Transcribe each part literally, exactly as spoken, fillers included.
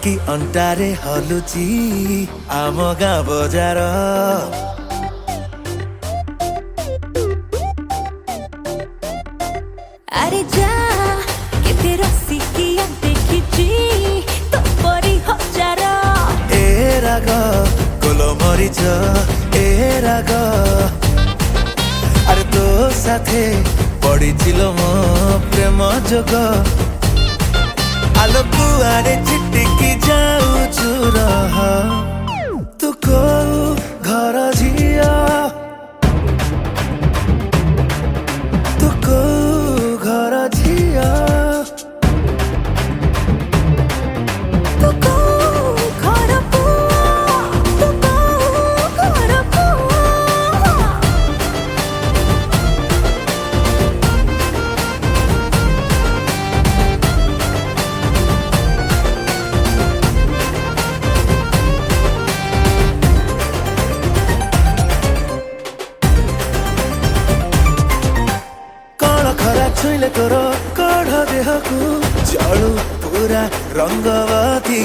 कि अंटारे हलुची आम गाँ बजार। अरे जा केते रसिकिया देखिची तो परी हजार। ए राग गोलमरीच ए राग अरे तो साथे पड़िचिलो मो प्रेम जोग। आलो कुआरे छिटिकी जाऊछु रह तू को घर झिया तू को घर झिया तू को घर पुआ तू को घर पुआ। छुईले तोर कढ़ देहकू चलू पूरा रंगवती।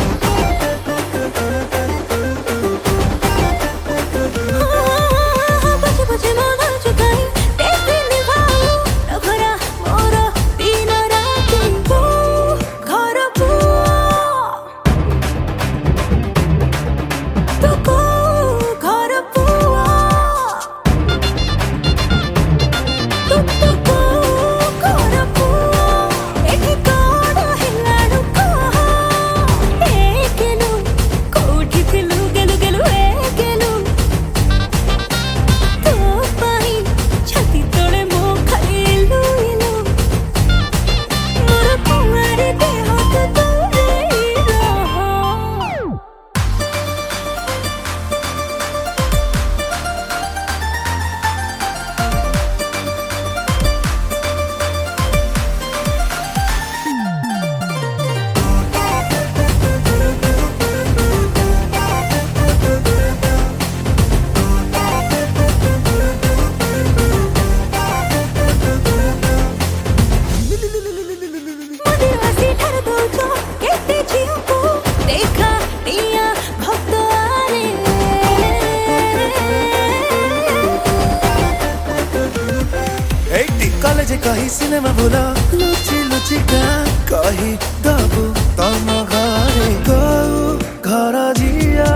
कॉलेज कही सिनेमा भूल लुची लुची का कही दबु तम घरे गौ घर झिया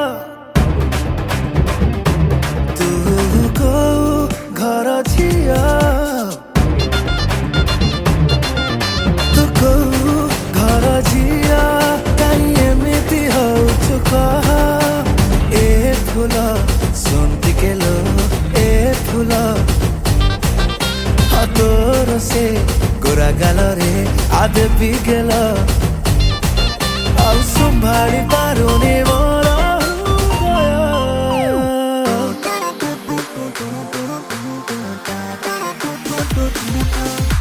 तू गौ घर झिया तू गौ घर झिया कहीं एमती हौछु कह ए फूल सुन टिके लो ए फूल तोर से गोरा गालरे आदे पी गेल आउ संभाली पारुनी मोर।